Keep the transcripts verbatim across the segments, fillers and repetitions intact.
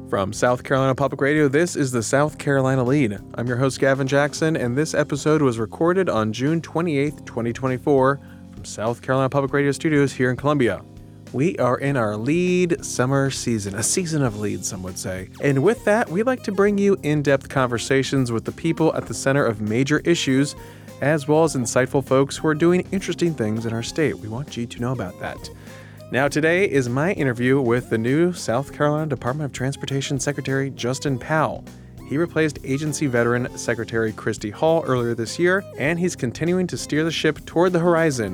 From South Carolina Public Radio, this is the South Carolina Lead. I'm your host, Gavin Jackson, and this episode was recorded on June twenty-eighth, twenty twenty-four, from South Carolina Public Radio Studios here in Columbia. We are in our lead summer season, a season of leads, some would say. And with that, we like to bring you in-depth conversations with the people at the center of major issues, as well as insightful folks who are doing interesting things in our state. We want you to know about that. Now, today is my interview with the new South Carolina Department of Transportation Secretary Justin Powell. He replaced agency veteran Secretary Christy Hall earlier this year, and he's continuing to steer the ship toward the horizon.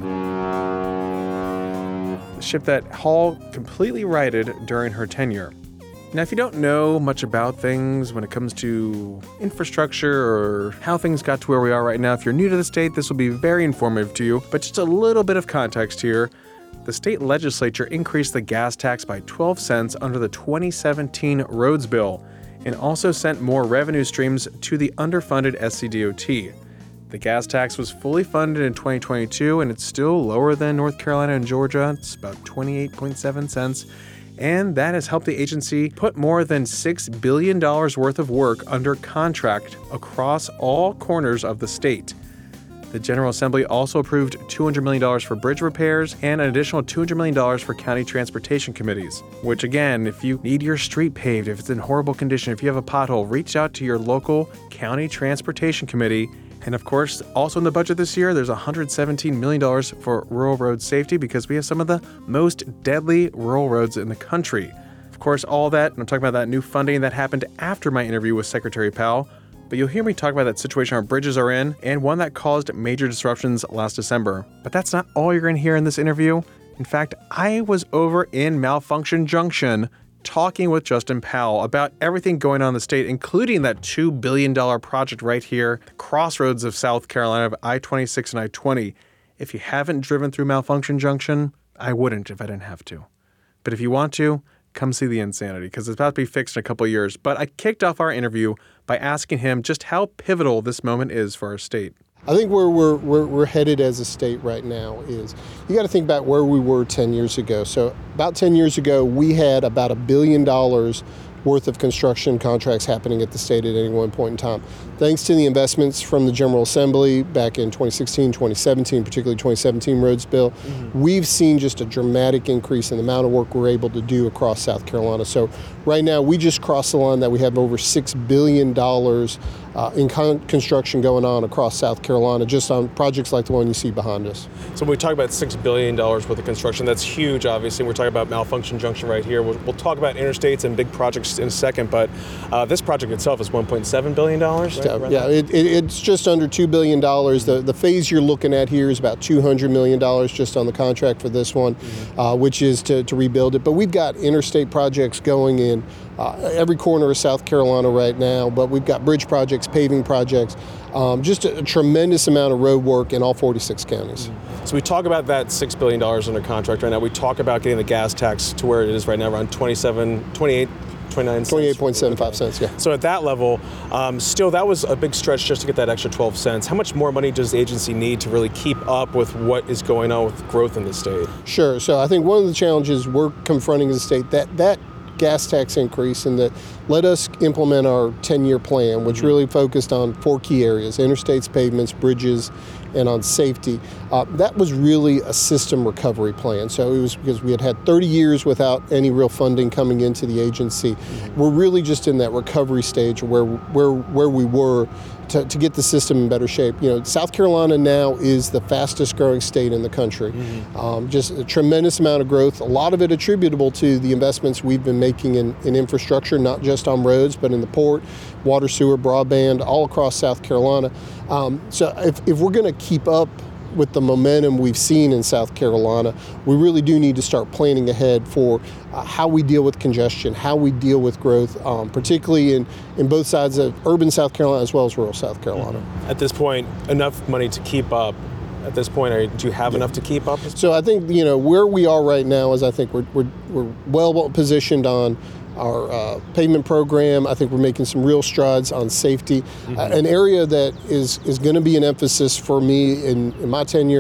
The ship that Hall completely righted during her tenure. Now, if you don't know much about things when it comes to infrastructure or how things got to where we are right now, if you're new to the state, this will be very informative to you. But just a little bit of context here. The state legislature increased the gas tax by twelve cents under the twenty seventeen roads bill and also sent more revenue streams to the underfunded S C D O T. The gas tax was fully funded in twenty twenty-two, and it's still lower than North Carolina and Georgia. It's about twenty-eight point seven cents, and that has helped the agency put more than six billion dollars worth of work under contract across all corners of the state. The General Assembly also approved two hundred million dollars for bridge repairs and an additional two hundred million dollars for county transportation committees, which again, if you need your street paved, if it's in horrible condition, if you have a pothole, reach out to your local county transportation committee. And of course, also in the budget this year, there's one hundred seventeen million dollars for rural road safety because we have some of the most deadly rural roads in the country. Of course, all that, and I'm talking about that new funding that happened after my interview with Secretary Powell, but you'll hear me talk about that situation our bridges are in and one that caused major disruptions last December. But that's not all you're going to hear in this interview. In fact, I was over in Malfunction Junction talking with Justin Powell about everything going on in the state, including that two billion dollars project right here, the crossroads of South Carolina of I twenty-six and I twenty. If you haven't driven through Malfunction Junction, I wouldn't if I didn't have to. But if you want to, come see the insanity, because it's about to be fixed in a couple of years. But I kicked off our interview by asking him just how pivotal this moment is for our state. I think where we're, we're, we're headed as a state right now is, you got to think about where we were ten years ago. So about ten years ago, we had about a billion dollars worth of construction contracts happening at the state at any one point in time. Thanks to the investments from the General Assembly back in twenty sixteen, twenty seventeen, particularly twenty seventeen roads bill, mm-hmm. we've seen just a dramatic increase in the amount of work we're able to do across South Carolina. So right now, we just crossed the line that we have over six billion dollars uh, in con- construction going on across South Carolina, just on projects like the one you see behind us. So when we talk about six billion dollars worth of construction, that's huge, obviously. We're talking about Malfunction Junction right here. We'll, we'll talk about interstates and big projects in a second, but uh, this project itself is one point seven billion dollars, right? Yeah, yeah it, it, it's just under two billion dollars. The, the phase you're looking at here is about two hundred million dollars just on the contract for this one, mm-hmm. uh, which is to, to rebuild it. But we've got interstate projects going in uh, every corner of South Carolina right now, but we've got bridge projects, paving projects, um, just a, a tremendous amount of road work in all forty-six counties. Mm-hmm. So we talk about that six billion dollars under contract right now. We talk about getting the gas tax to where it is right now, around twenty-seven, twenty-eight, twenty-nine twenty-eight point seven five cents, yeah. So at that level, um, still that was a big stretch just to get that extra twelve cents. How much more money does the agency need to really keep up with what is going on with growth in the state? Sure. So I think one of the challenges we're confronting as a state, that that gas tax increase, and that let us implement our ten-year plan, which mm-hmm. really focused on four key areas: interstates, pavements, bridges, and on safety. Uh, that was really a system recovery plan. So it was because we had had thirty years without any real funding coming into the agency. Mm-hmm. We're really just in that recovery stage where where where we were to, to get the system in better shape. You know, South Carolina now is the fastest growing state in the country. Mm-hmm. Um, just a tremendous amount of growth, a lot of it attributable to the investments we've been making in, in infrastructure, not just on roads, but in the port, water, sewer, broadband, all across South Carolina. Um, so if, if we're going to keep up with the momentum we've seen in South Carolina, we really do need to start planning ahead for uh, how we deal with congestion, how we deal with growth, um, particularly in, in both sides of urban South Carolina as well as rural South Carolina. At this point, enough money to keep up. At this point, are, do you have yeah. enough to keep up? So I think, you know, where we are right now is I think we're, we're, we're well positioned on our uh, pavement program. I think we're making some real strides on safety. Mm-hmm. Uh, an area that is, is going to be an emphasis for me in, in my tenure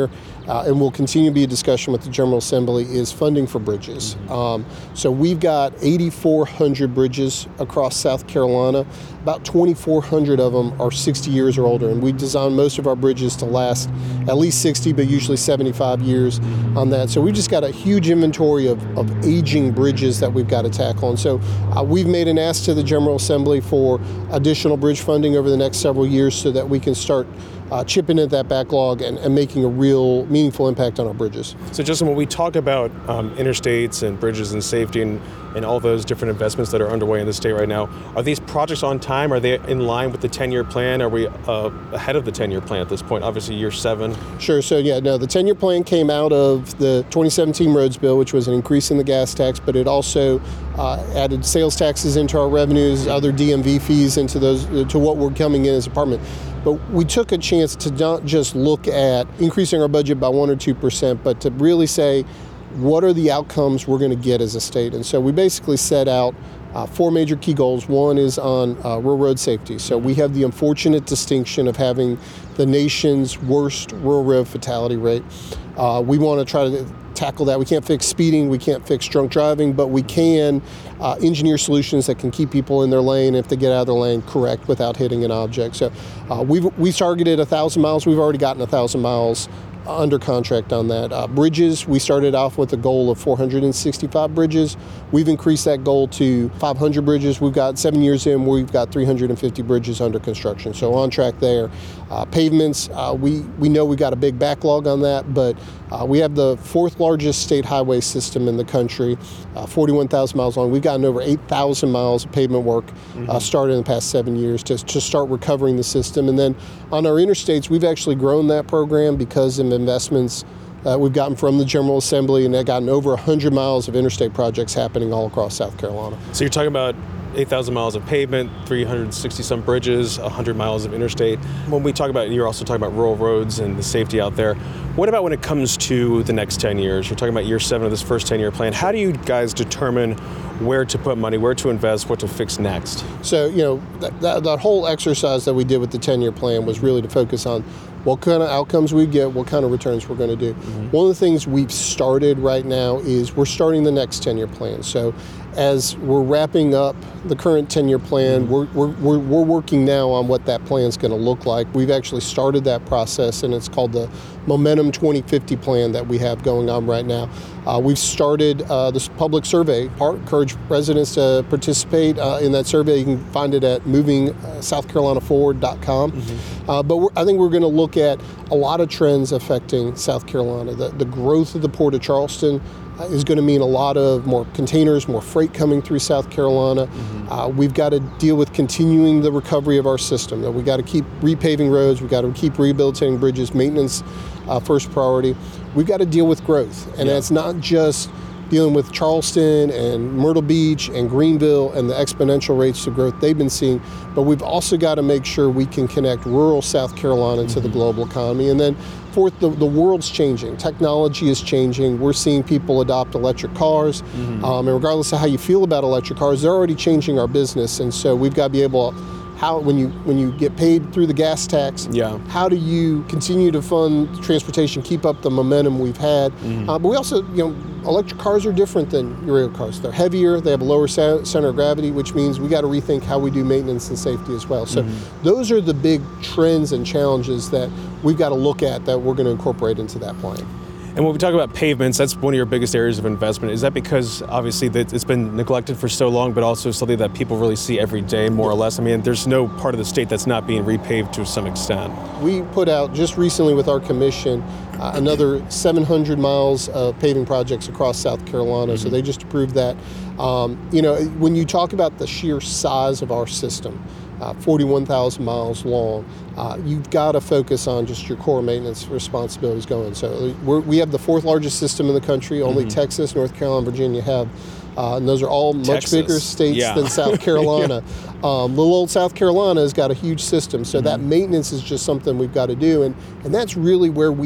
uh, and will continue to be a discussion with the General Assembly, is funding for bridges. Um, so we've got eighty-four hundred bridges across South Carolina. About twenty-four hundred of them are sixty years or older, and we designed most of our bridges to last at least sixty, but usually seventy-five years on that. So we've just got a huge inventory of, of aging bridges that we've got to tackle. And so uh, we've made an ask to the General Assembly for additional bridge funding over the next several years so that we can start uh, chipping at that backlog and, and making a real meaningful impact on our bridges. So Justin, when we talk about um, interstates and bridges and safety and, and all those different investments that are underway in the state right now, are these projects on time? Are they in line with the ten-year plan? Are we uh, ahead of the ten-year plan at this point? Obviously, year seven. Sure. So, yeah, no, the ten-year plan came out of the twenty seventeen roads bill, which was an increase in the gas tax, but it also uh, added sales taxes into our revenues, other D M V fees into those, to what we're coming in as a department. But we took a chance to not just look at increasing our budget by one or two percent, but to really say, what are the outcomes we're going to get as a state? And so we basically set out uh, four major key goals. One is on uh, rural road safety. So we have the unfortunate distinction of having the nation's worst rural road fatality rate. Uh, we want to try to tackle that. We can't fix speeding, we can't fix drunk driving, but we can uh, engineer solutions that can keep people in their lane if they get out of their lane correct without hitting an object. So uh, we've we targeted a thousand miles. We've already gotten a thousand miles under contract on that. Uh, bridges, we started off with a goal of four hundred sixty-five bridges. We've increased that goal to five hundred bridges. We've got seven years in, we've got three hundred fifty bridges under construction. So on track there. Uh, pavements, uh, we, we know we've got a big backlog on that, but uh, we have the fourth largest state highway system in the country, uh, forty-one thousand miles long. We've gotten over eight thousand miles of pavement work mm-hmm. uh, started in the past seven years to, to start recovering the system. And then on our interstates, we've actually grown that program because of investments uh, we've gotten from the General Assembly, and they've gotten over one hundred miles of interstate projects happening all across South Carolina. So you're talking about eight thousand miles of pavement, three hundred sixty some bridges, one hundred miles of interstate. When we talk about, you're also talking about rural roads and the safety out there. What about when it comes to the next ten years? You're talking about year seven of this first ten-year plan. How do you guys determine where to put money, where to invest, what to fix next? So, you know, that, that, that whole exercise that we did with the ten-year plan was really to focus on what kind of outcomes we get, what kind of returns we're going to do. Mm-hmm. One of the things we've started right now is we're starting the next ten-year plan. So as we're wrapping up the current ten-year plan, mm-hmm. we're, we're, we're, we're working now on what that plan is going to look like. We've actually started that process, and it's called the Momentum twenty fifty plan that we have going on right now. Uh, we've started uh, this public survey, part, encourage residents to participate uh, in that survey. You can find it at moving south carolina forward dot com. Mm-hmm. Uh, but we're, I think we're going to look at a lot of trends affecting South Carolina. The, the growth of the Port of Charleston uh, is going to mean a lot of more containers, more freight coming through South Carolina. Mm-hmm. Uh, we've got to deal with continuing the recovery of our system. We've got to keep repaving roads. We've got to keep rehabilitating bridges, maintenance uh, first priority. We've got to deal with growth. And yeah. That's not just dealing with Charleston and Myrtle Beach and Greenville and the exponential rates of growth they've been seeing, but we've also got to make sure we can connect rural South Carolina mm-hmm. to the global economy. And then fourth, the, the world's changing. Technology is changing. We're seeing people adopt electric cars. Mm-hmm. Um, and regardless of how you feel about electric cars, they're already changing our business. And so we've got to be able to How, when you when you get paid through the gas tax, yeah. how do you continue to fund transportation, keep up the momentum we've had? Mm-hmm. Uh, but we also, you know, electric cars are different than rail cars. They're heavier, they have a lower center of gravity, which means we got to rethink how we do maintenance and safety as well. So mm-hmm. those are the big trends and challenges that we've got to look at that we're going to incorporate into that plan. And when we talk about pavements, that's one of your biggest areas of investment. Is that because obviously that it's been neglected for so long, but also something that people really see every day, more or less? I mean, there's no part of the state that's not being repaved to some extent. We put out just recently with our commission uh, another seven hundred miles of paving projects across South Carolina. Mm-hmm. So they just approved that. Um, you know, when you talk about the sheer size of our system, Uh, forty-one thousand miles long, uh, you've got to focus on just your core maintenance responsibilities going. So we're, we have the fourth largest system in the country. Only mm-hmm. Texas, North Carolina, and Virginia have. Uh, and those are all much Texas. bigger states yeah. than South Carolina. yeah. um, little old South Carolina has got a huge system. So mm-hmm. that maintenance is just something we've got to do. And, and that's really where we have focused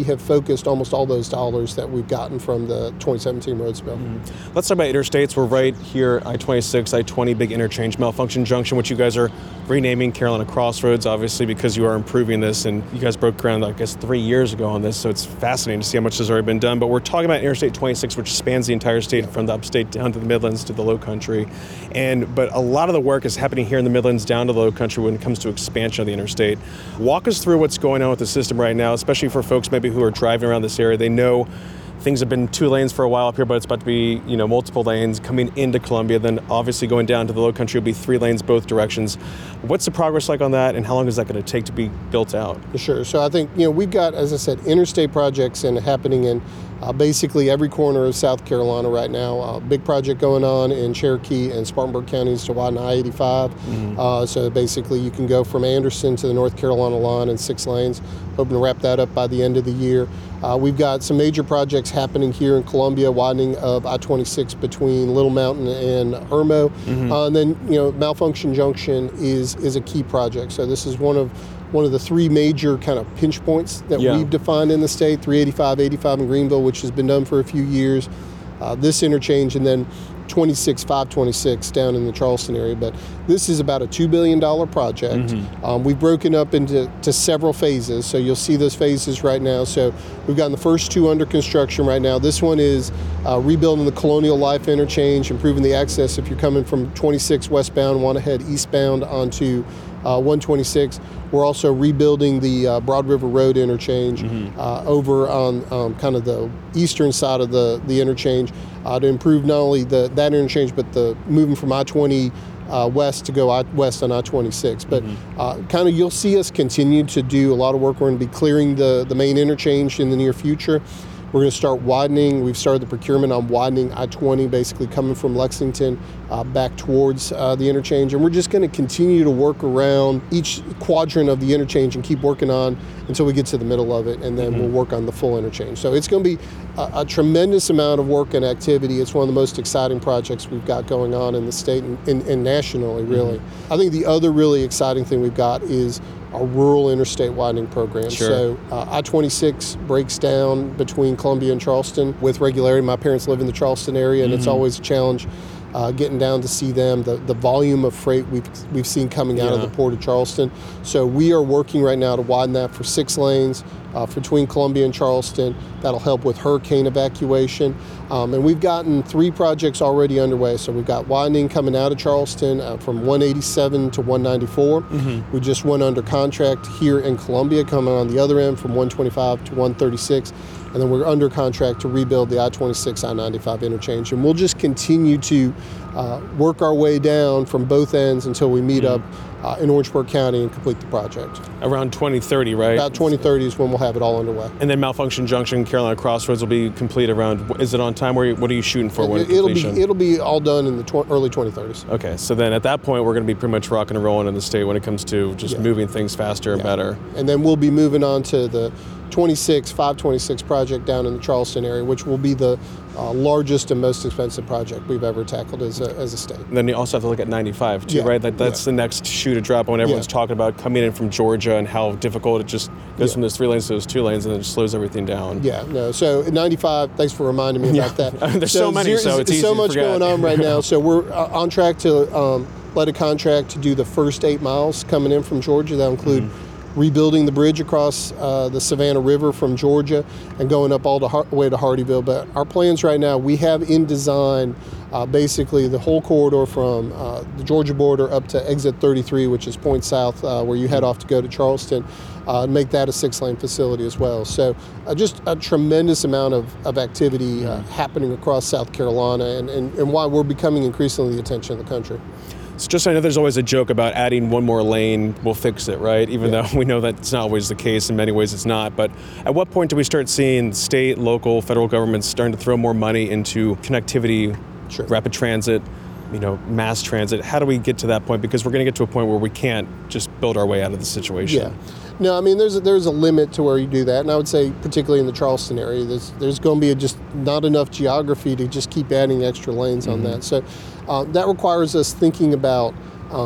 refocused almost all those dollars that we've gotten from the twenty seventeen roads bill. Mm-hmm. Let's talk about interstates. We're right here, I twenty-six, I twenty, big interchange, Malfunction Junction, which you guys are renaming Carolina Crossroads, obviously, because you are improving this, and you guys broke ground, I guess, three years ago on this, so it's fascinating to see how much has already been done. But we're talking about Interstate twenty-six, which spans the entire state from the upstate down to the Midlands to the Low Country. And but a lot of the work is happening here in the Midlands down to the Low Country when it comes to expansion of the interstate. Walk us through what's going on with the system right now, especially for folks maybe who are driving around this area. They know things have been two lanes for a while up here, but it's about to be, you know, multiple lanes coming into Columbia. Then obviously going down to the Low Country will be three lanes both directions. What's the progress like on that, and how long is that going to take to be built out? Sure. So I think, you know, we've got, as I said, interstate projects and happening in uh, basically every corner of South Carolina right now. A big project going on in Cherokee and Spartanburg counties to widen I eighty-five. Mm-hmm. Uh, so basically you can go from Anderson to the North Carolina line in six lanes. Hoping to wrap that up by the end of the year. Uh, we've got some major projects happening here in Columbia, widening of I twenty-six between Little Mountain and Irmo. Mm-hmm. Uh, and then, you know, Malfunction Junction is is a key project. So this is one of one of the three major kind of pinch points that yeah. we've defined in the state, three eighty-five, eighty-five in Greenville, which has been done for a few years. Uh, this interchange, and then twenty-six, five twenty-six down in the Charleston area. But this is about a two billion dollars project. Mm-hmm. Um, we've broken up into to several phases, so you'll see those phases right now. So we've gotten the first two under construction right now. This one is uh, rebuilding the Colonial Life interchange, improving the access if you're coming from twenty-six westbound, want to head eastbound onto uh, one twenty-six. We're also rebuilding the uh, Broad River Road interchange mm-hmm. uh, over on um, kind of the eastern side of the, the interchange uh, to improve not only the that interchange, but the moving from I twenty uh, west to go I, west on I twenty-six. But mm-hmm. uh, kind of you'll see us continue to do a lot of work. We're going to be clearing the, the main interchange in the near future. We're going to start widening. We've started the procurement on widening I twenty, basically coming from Lexington uh, back towards uh, the interchange. And we're just going to continue to work around each quadrant of the interchange and keep working on until we get to the middle of it, and then mm-hmm. we'll work on the full interchange. So it's going to be a, a tremendous amount of work and activity. It's one of the most exciting projects we've got going on in the state and, and, and nationally, really. Mm-hmm. I think the other really exciting thing we've got is our rural interstate widening program. Sure. So uh, I twenty-six breaks down between Columbia and Charleston with regularity. My parents live in the Charleston area, and mm-hmm. it's always a challenge uh, getting down to see them. The the volume of freight we've we've seen coming out yeah. of the Port of Charleston. So we are working right now to widen that for six lanes uh, between Columbia and Charleston. That'll help with hurricane evacuation. Um, and we've gotten three projects already underway. So we've got widening coming out of Charleston uh, from one eighty-seven to one ninety-four. Mm-hmm. We just went under contract here in Columbia, coming on the other end from one twenty-five to one thirty-six. And then we're under contract to rebuild the I twenty-six, I ninety-five interchange. And we'll just continue to uh, work our way down from both ends until we meet mm-hmm. up uh, in Orangeburg County and complete the project. Around twenty thirty, right? About twenty thirty is when we'll have it all underway. And then Malfunction Junction, Carolina Crossroads will be complete around, is it on time? Where, what are you shooting for? When it'll completion? be It'll be all done in the tw- early twenty thirties. Okay, so then at that point, we're going to be pretty much rocking and rolling in the state when it comes to just yeah. moving things faster and yeah. better. And then we'll be moving on to the twenty-six, five twenty-six project down in the Charleston area, which will be the uh, largest and most expensive project we've ever tackled as a, as a state. And then you also have to look at ninety-five too, yeah. right? That, that's yeah. the next shoe to drop when everyone's yeah. talking about coming in from Georgia and how difficult it just goes yeah. from those three lanes to those two lanes and then it slows everything down. Yeah, no. So ninety-five, thanks for reminding me about yeah. that. There's so, so many, so it's easy so to much forget. going on right now. So we're uh, on track to um, let a contract to do the first eight miles coming in from Georgia. That'll include mm-hmm. rebuilding the bridge across uh, the Savannah River from Georgia and going up all the har- way to Hardeeville. But our plans right now, we have in design uh, basically the whole corridor from uh, the Georgia border up to exit thirty-three, which is Point South, uh, where you head off to go to Charleston, uh, and make that a six-lane facility as well. So uh, just a tremendous amount of, of activity uh, happening across South Carolina, and, and, and why we're becoming increasingly the attention of the country. So just so I know, there's always a joke about adding one more lane will fix it, right? Even yeah. though we know that's not always the case. In many ways it's not. But at what point do we start seeing state, local, federal governments starting to throw more money into connectivity, sure. rapid transit, you know, mass transit? How do we get to that point? Because we're going to get to a point where we can't just build our way out of the situation. Yeah. No, I mean, there's a, there's a limit to where you do that. And I would say, particularly in the Charleston area, there's, there's going to be a just not enough geography to just keep adding extra lanes mm-hmm. on that. So uh, that requires us thinking about um,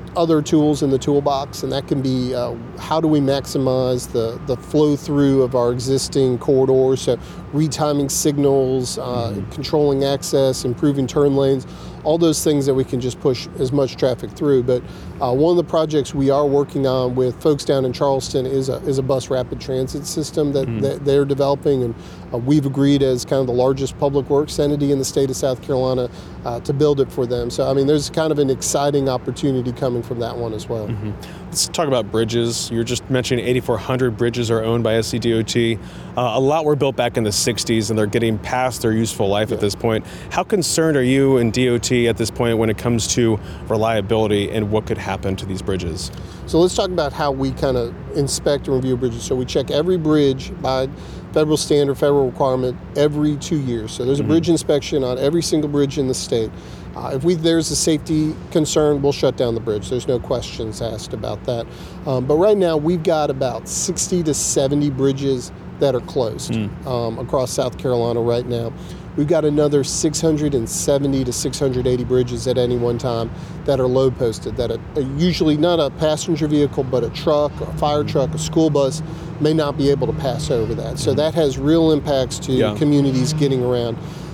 other tools in the toolbox, and that can be uh, how do we maximize the, the flow through of our existing corridors, so retiming signals, uh, mm-hmm. controlling access, improving turn lanes, all those things that we can just push as much traffic through. But uh, one of the projects we are working on with folks down in Charleston is a, is a bus rapid transit system that, mm-hmm. that they're developing, and uh, we've agreed as kind of the largest public works entity in the state of South Carolina uh, to build it for them. So I mean, there's kind of an exciting opportunity coming from that one as well. Mm-hmm. Let's talk about bridges. You were just mentioning eighty-four hundred bridges are owned by S C D O T. Uh, a lot were built back in the sixties, and they're getting past their useful life yeah. at this point. How concerned are you and D O T at this point when it comes to reliability and what could happen to these bridges? So let's talk about how we kind of inspect and review bridges. So we check every bridge by federal standard, federal requirement every two years. So there's a mm-hmm. bridge inspection on every single bridge in the state. Uh, if we there's a safety concern, we'll shut down the bridge. There's no questions asked about that. Um, but right now, we've got about sixty to seventy bridges that are closed mm. um, across South Carolina right now. We've got another six hundred seventy to six hundred eighty bridges at any one time that are load posted, that are usually not a passenger vehicle, but a truck, a fire truck, a school bus may not be able to pass over that. So that has real impacts to yeah. communities getting around.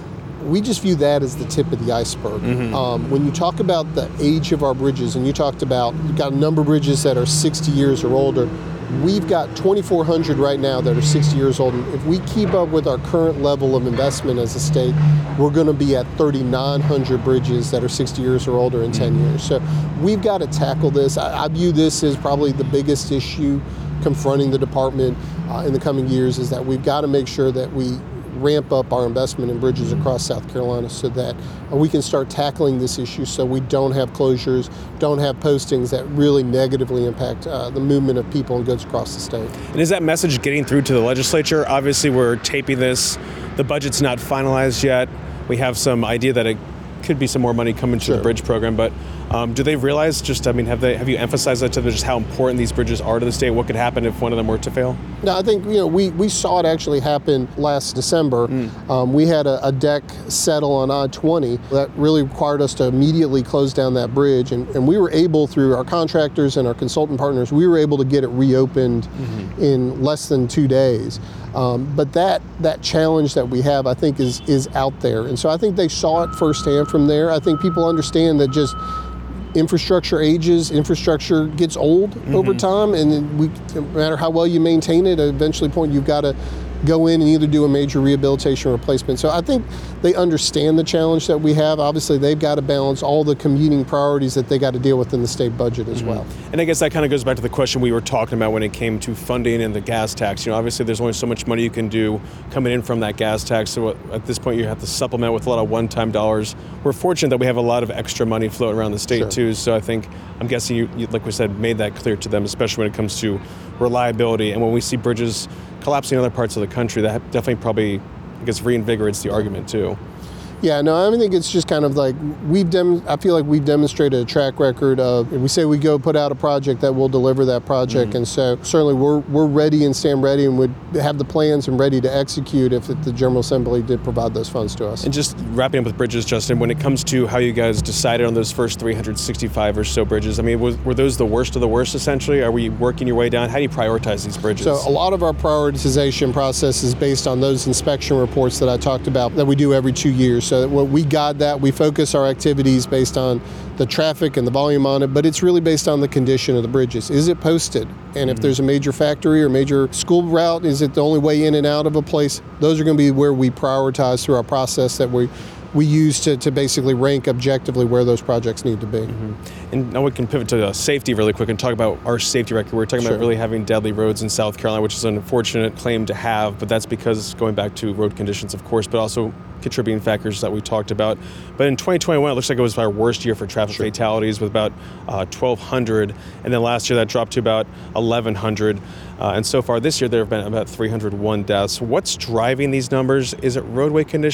We just view that as the tip of the iceberg. Mm-hmm. Um, when you talk about the age of our bridges, and you talked about, you've got a number of bridges that are sixty years or older, we've got twenty-four hundred right now that are sixty years old. And if we keep up with our current level of investment as a state, we're going to be at thirty-nine hundred bridges that are sixty years or older in ten years. So we've got to tackle this. I, I view this as probably the biggest issue confronting the department uh, in the coming years, is that we've got to make sure that we ramp up our investment in bridges across South Carolina so that we can start tackling this issue, so we don't have closures, don't have postings that really negatively impact uh, the movement of people and goods across the state. And is that message getting through to the legislature? Obviously, we're taping this. The budget's not finalized yet. We have some idea that it could be some more money coming to sure. the bridge program, but um, do they realize just, I mean, have they have you emphasized that to them, just how important these bridges are to the state? What could happen if one of them were to fail? No, I think, you know, we, we saw it actually happen last December. Mm. Um, we had a, a deck settle on I twenty that really required us to immediately close down that bridge, and, and we were able, through our contractors and our consultant partners, we were able to get it reopened mm-hmm. in less than two days. Um, but that that challenge that we have, I think, is is out there. And so I think they saw it firsthand from there. I think people understand that just infrastructure ages, infrastructure gets old mm-hmm. over time, and we, no matter how well you maintain it, at eventually point you've got to go in and either do a major rehabilitation or replacement. So I think they understand the challenge that we have. Obviously, they've got to balance all the commuting priorities that they got to deal with in the state budget as mm-hmm. well. And I guess that kind of goes back to the question we were talking about when it came to funding and the gas tax. You know, obviously there's only so much money you can do coming in from that gas tax. So at this point, you have to supplement with a lot of one-time dollars. We're fortunate that we have a lot of extra money floating around the state sure. too. So I think, I'm guessing you, you, like we said, made that clear to them, especially when it comes to reliability. And when we see bridges collapsing in other parts of the country, that definitely probably, I guess, reinvigorates the argument too. Yeah, no, I think it's just kind of like we've dem- I feel like we've demonstrated a track record of, if we say we go put out a project, that we'll deliver that project. Mm-hmm. And so certainly we're we're ready and stand ready and would have the plans and ready to execute if the General Assembly did provide those funds to us. And just wrapping up with bridges, Justin, when it comes to how you guys decided on those first three hundred sixty-five or so bridges, I mean, was, were those the worst of the worst essentially? Are we working your way down? How do you prioritize these bridges? So a lot of our prioritization process is based on those inspection reports that I talked about that we do every two years. So what we guide that, we focus our activities based on the traffic and the volume on it, but it's really based on the condition of the bridges. Is it posted? And mm-hmm. if there's a major factory or major school route, is it the only way in and out of a place? Those are going to be where we prioritize through our process that we we use to, to basically rank objectively where those projects need to be. Mm-hmm. And now we can pivot to uh, safety really quick and talk about our safety record. We're talking sure. about really having deadly roads in South Carolina, which is an unfortunate claim to have, but that's because going back to road conditions, of course, but also contributing factors that we talked about. But in twenty twenty-one, it looks like it was our worst year for traffic sure. fatalities with about uh, twelve hundred. And then last year that dropped to about eleven hundred. Uh, and so far this year, there have been about three hundred one deaths. What's driving these numbers? Is it roadway conditions?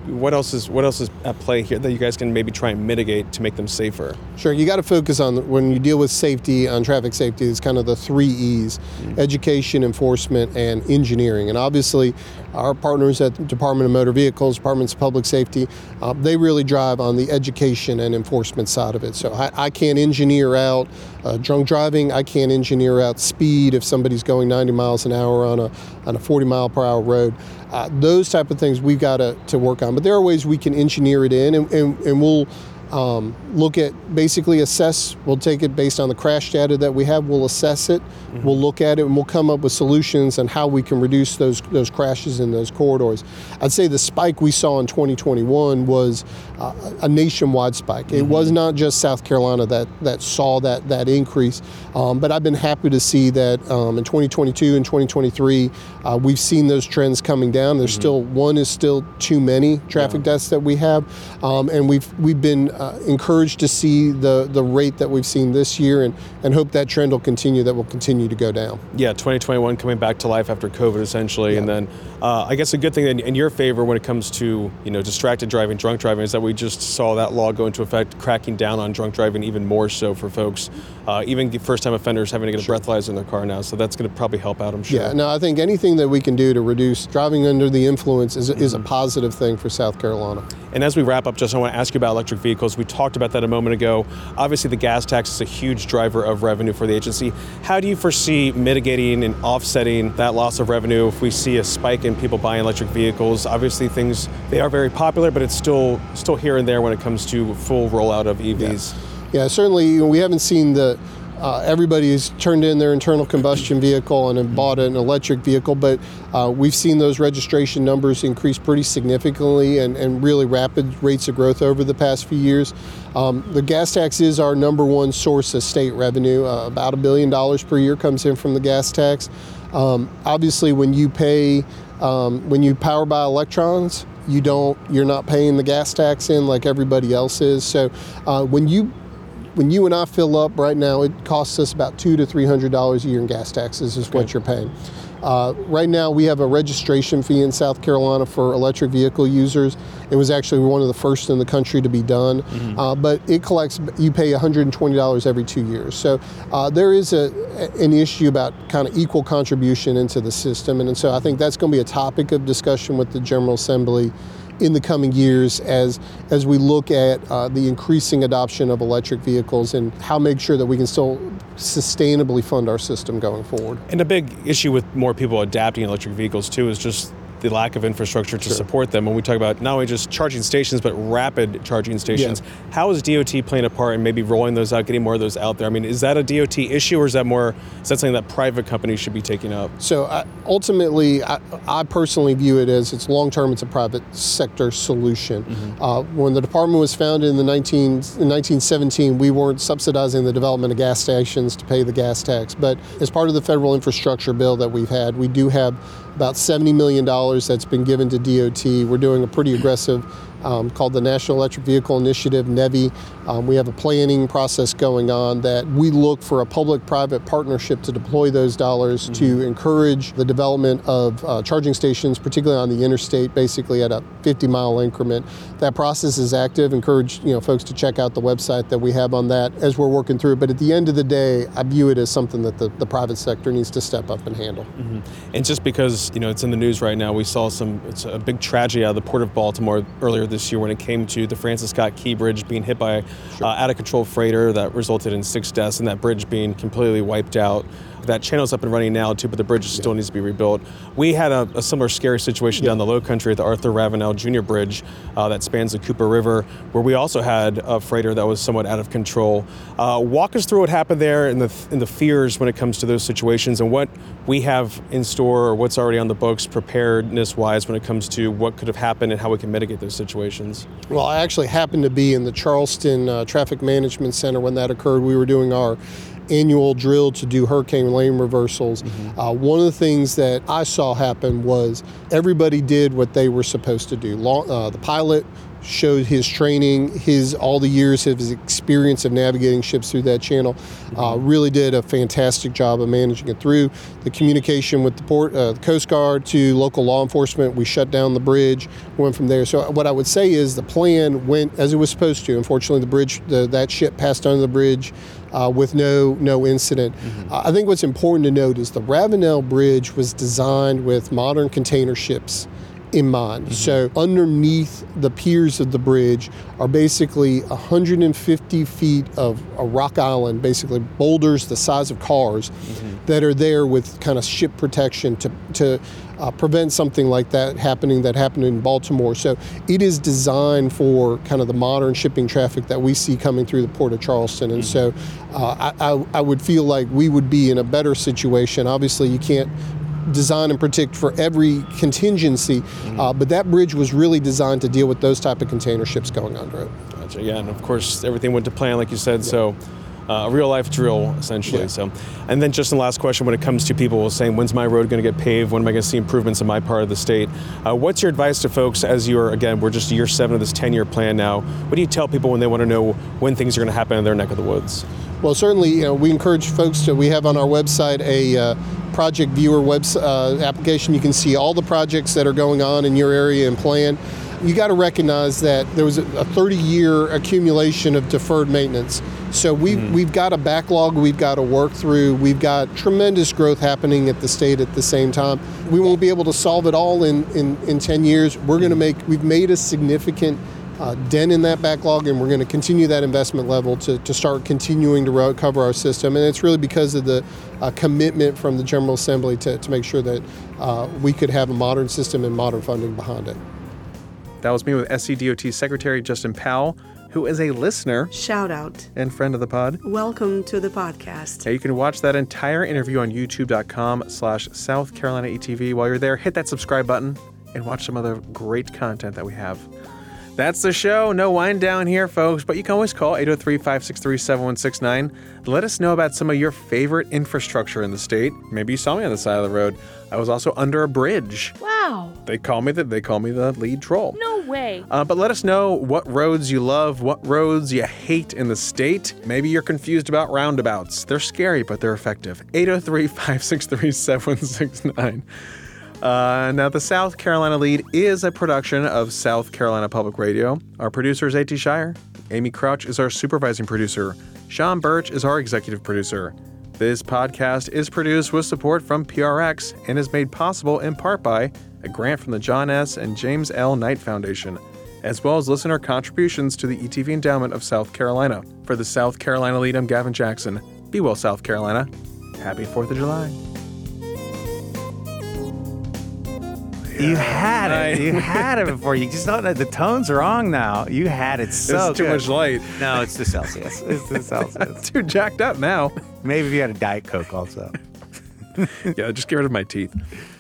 what else is what else is at play here that you guys can maybe try and mitigate to make them safer? Sure, you got to focus on, the, when you deal with safety, on traffic safety, it's kind of the three E's, mm-hmm. education, enforcement, and engineering. And obviously, our partners at the Department of Motor Vehicles, Departments of Public Safety, uh, they really drive on the education and enforcement side of it. So I, I can't engineer out uh, drunk driving, I can't engineer out speed if somebody's going ninety miles an hour on a, on a forty mile per hour road. Uh, those type of things we've got to, to work on. But there are ways we can engineer it in, and, and, and we'll um, look at, basically assess, we'll take it based on the crash data that we have, we'll assess it, mm-hmm. we'll look at it, and we'll come up with solutions on how we can reduce those those crashes in those corridors. I'd say the spike we saw in twenty twenty-one was uh, a nationwide spike. Mm-hmm. It was not just South Carolina that, that saw that, that increase, um, but I've been happy to see that um, in twenty twenty-two and twenty twenty-three, uh, we've seen those trends coming down. There's mm-hmm. still, one is still too many traffic yeah. deaths that we have, um, and we've we've been uh, encouraged to see the, the rate that we've seen this year, and, and hope that trend will continue, that will continue to go down. Yeah, twenty twenty-one coming back to life after COVID, essentially, yeah. and then uh, I guess a good thing in, in your favor when it comes to, you know, distracted driving, drunk driving, is that we just saw that law go into effect, cracking down on drunk driving even more so for folks, uh, even first-time offenders having to get a sure. breathalyzer in their car now, so that's going to probably help out, I'm sure. Yeah, no, I think anything that we can do to reduce driving under the influence is, mm-hmm. is a positive thing for South Carolina. And as we wrap up, Justin, I want to ask you about electric vehicles. We talked about that a moment ago. Obviously, the gas tax is a huge driver of revenue for the agency. How do you foresee mitigating and offsetting that loss of revenue if we see a spike in people buying electric vehicles? Obviously, things, they are very popular, but it's still still here and there when it comes to full rollout of E Vs. Yeah, yeah certainly, you know, we haven't seen the Uh, everybody has turned in their internal combustion vehicle and have bought an electric vehicle, but uh, we've seen those registration numbers increase pretty significantly and, and really rapid rates of growth over the past few years. Um, the gas tax is our number one source of state revenue. Uh, about a billion dollars per year comes in from the gas tax. Um, obviously, when you pay, um, when you power by electrons, you don't, you're not paying the gas tax in like everybody else is. So uh, when you When you and I fill up right now, it costs us about two to three hundred dollars a year in gas taxes is okay. what you're paying. Uh, right now, we have a registration fee in South Carolina for electric vehicle users. It was actually one of the first in the country to be done, mm-hmm. uh, but it collects. You pay one hundred twenty dollars every two years. So uh, there is a an issue about kind of equal contribution into the system, and, and so I think that's going to be a topic of discussion with the General Assembly in the coming years as as we look at uh, the increasing adoption of electric vehicles and how make sure that we can still sustainably fund our system going forward. And a big issue with more people adapting electric vehicles too is just the lack of infrastructure to sure. support them. When we talk about not only just charging stations, but rapid charging stations, yeah. how is D O T playing a part in maybe rolling those out, getting more of those out there? I mean, is that a D O T issue, or is that more, is that something that private companies should be taking up? So uh, ultimately, I, I personally view it as, it's long-term, it's a private sector solution. Mm-hmm. Uh, when the department was founded in the nineteen, in nineteen seventeen, we weren't subsidizing the development of gas stations to pay the gas tax. But as part of the federal infrastructure bill that we've had, we do have about seventy million dollars that's been given to D O T. We're doing a pretty aggressive um, called the National Electric Vehicle Initiative, NEVI. Um, we have a planning process going on that we look for a public-private partnership to deploy those dollars mm-hmm. to encourage the development of uh, charging stations, particularly on the interstate, basically at a fifty mile increment. That process is active. Encourage you know folks to check out the website that we have on that as we're working through. But at the end of the day, I view it as something that the, the private sector needs to step up and handle. Mm-hmm. And just because you know it's in the news right now, we saw some, it's a big tragedy out of the Port of Baltimore earlier this year when it came to the Francis Scott Key Bridge being hit by sure. uh, out-of-control freighter that resulted in six deaths and that bridge being completely wiped out. That channel's up and running now too, but the bridge still yeah. needs to be rebuilt. We had a, a similar scary situation yeah. down the Low Country at the Arthur Ravenel Junior Bridge uh, that spans the Cooper River, where we also had a freighter that was somewhat out of control. Uh, walk us through what happened there and the and the fears when it comes to those situations and what we have in store or what's already on the books preparedness-wise when it comes to what could have happened and how we can mitigate those situations. Well, I actually happened to be in the Charleston uh, Traffic Management Center when that occurred. We were doing our annual drill to do hurricane lane reversals. Mm-hmm. Uh, one of the things that I saw happen was everybody did what they were supposed to do. Long, uh, the pilot showed his training, his all the years of his experience of navigating ships through that channel. Uh, really did a fantastic job of managing it through. The communication with the port, uh, the Coast Guard to local law enforcement, we shut down the bridge, went from there. So what I would say is the plan went as it was supposed to. Unfortunately, the bridge, the, that ship passed under the bridge uh, with no no incident. Mm-hmm. uh, I think what's important to note is the Ravenel Bridge was designed with modern container ships in mind. Mm-hmm. So underneath the piers of the bridge are basically one hundred fifty feet of a rock island, basically boulders the size of cars, mm-hmm. that are there with kind of ship protection to to uh, prevent something like that happening that happened in Baltimore. So it is designed for kind of the modern shipping traffic that we see coming through the Port of Charleston. And mm-hmm. so uh, I, I, I would feel like we would be in a better situation. Obviously, you can't design and predict for every contingency, mm-hmm. uh, but that bridge was really designed to deal with those type of container ships going under it. Gotcha. Yeah, and of course everything went to plan, like you said. Yeah. So uh, a real life drill, essentially. Yeah. So, and then just the last question, when it comes to people saying, "When's my road going to get paved? When am I going to see improvements in my part of the state?" Uh, what's your advice to folks as you're again, we're just year seven of this ten-year plan now? What do you tell people when they want to know when things are going to happen in their neck of the woods? Well, certainly, you know, we encourage folks to. We have on our website a uh, project viewer web uh, application. You can see all the projects that are going on in your area and plan. You got to recognize that there was a thirty-year accumulation of deferred maintenance. So we've, mm-hmm. we've got a backlog we've got to work through. We've got tremendous growth happening at the state at the same time. We won't be able to solve it all in, in, in ten years. We're going to make, we've made a significant Uh, dent in that backlog, and we're going to continue that investment level to, to start continuing to recover our system. And it's really because of the uh, commitment from the General Assembly to, to make sure that uh, we could have a modern system and modern funding behind it. That was me with S C D O T Secretary Justin Powell, who is a listener. Shout out. And friend of the pod. Welcome to the podcast. Now you can watch that entire interview on youtube.com slash South Carolina ETV. While you're there, hit that subscribe button and watch some other great content that we have. That's the show. No wind down here, folks, but you can always call eight oh three, five six three, seven one six nine. Let us know about some of your favorite infrastructure in the state. Maybe you saw me on the side of the road. I was also under a bridge. Wow. They call me the, they call me the lead troll. No way. Uh, but let us know what roads you love, what roads you hate in the state. Maybe you're confused about roundabouts. They're scary, but they're effective. eight oh three, five six three, seven one six nine. Uh, now, the South Carolina Lead is a production of South Carolina Public Radio. Our producer is A T Shire. Amy Crouch is our supervising producer. Sean Birch is our executive producer. This podcast is produced with support from P R X and is made possible in part by a grant from the John S. and James L. Knight Foundation, as well as listener contributions to the E T V Endowment of South Carolina. For the South Carolina Lead, I'm Gavin Jackson. Be well, South Carolina. Happy fourth of July. You had it. You had it before. You just don't know. The tone's wrong now. You had it so It's too good. much light. No, it's the Celsius. It's the Celsius. Too jacked up now. Maybe if you had a Diet Coke also. Yeah, just get rid of my teeth.